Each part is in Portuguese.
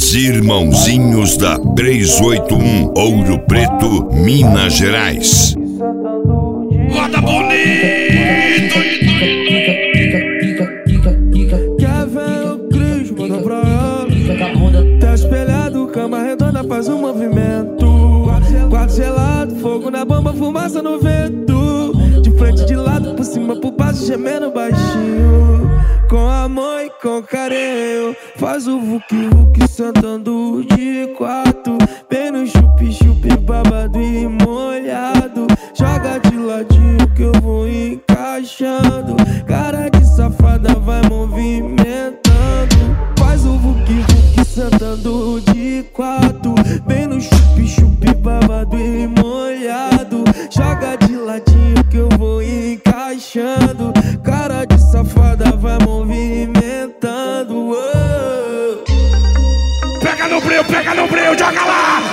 Os irmãozinhos da 381, Ouro Preto, Minas Gerais. Roda bonito! Quer ver o Cris, manda pra ela. Tá espelhado, cama redonda, faz um movimento. Quarto gelado, fogo na bomba, fumaça no vento. De frente, de lado, por cima, por baixo, gemendo baixinho. Com amor e com carinho, faz o vuki-vuki sentando de quatro. Bem no chupi-chupi, babado e molhado. Joga de ladinho que eu vou encaixando. Cara de safada vai movimentando. Faz o vuki-vuki sentando de quatro. Bem no chupi-chupi, babado e molhado. Joga de ladinho que eu vou encaixando. Cara de safada vai movimentando. Pega no breu, joga lá!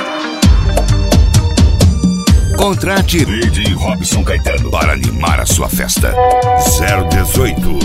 Contrate Lady Robson Caetano para animar a sua festa. 018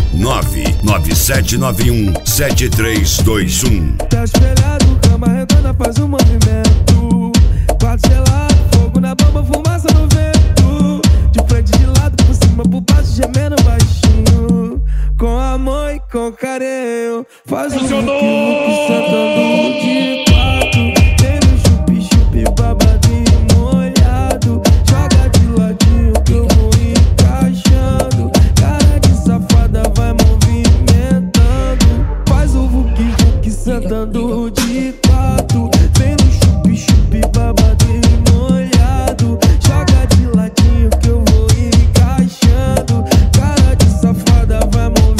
99791 7321. Tá espelhado, cama redonda, faz um movimento. Quarto gelado, fogo na bomba, fumaça no vento. De frente, de lado, por cima, por baixo, gemendo baixinho. Com amor e com carinho, faz um vuki-vuki sentando de quatro. Tem no chupi-chupi, babado e molhado. Joga de ladinho que eu vou encaixando. Cara de safada vai movimentando. Faz o vuki-vuki sentando de quatro. Vem no chupi-chupi, babado e molhado. Joga de ladinho que eu vou encaixando. Cara de safada vai movimentando.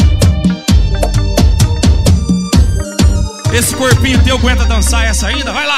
Esse corpinho teu aguenta dançar essa ainda? Vai lá!